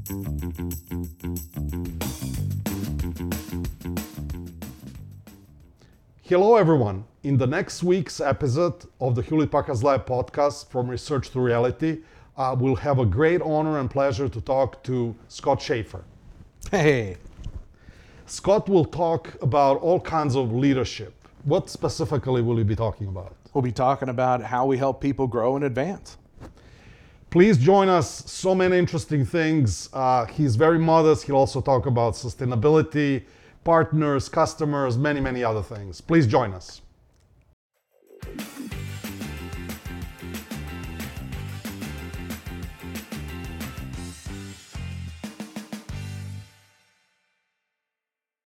Hello everyone. In the next week's episode of the Hewlett Packard Live podcast, From Research to Reality, we'll have a great honor and pleasure to talk to Scott Shafer. Hey. Scott will talk about all kinds of leadership. What specifically will he be talking about? We'll be talking about how we help people grow and advance. Please join us. So many interesting things. He's very modest. He'll also talk about sustainability, partners, customers, many other things. Please join us.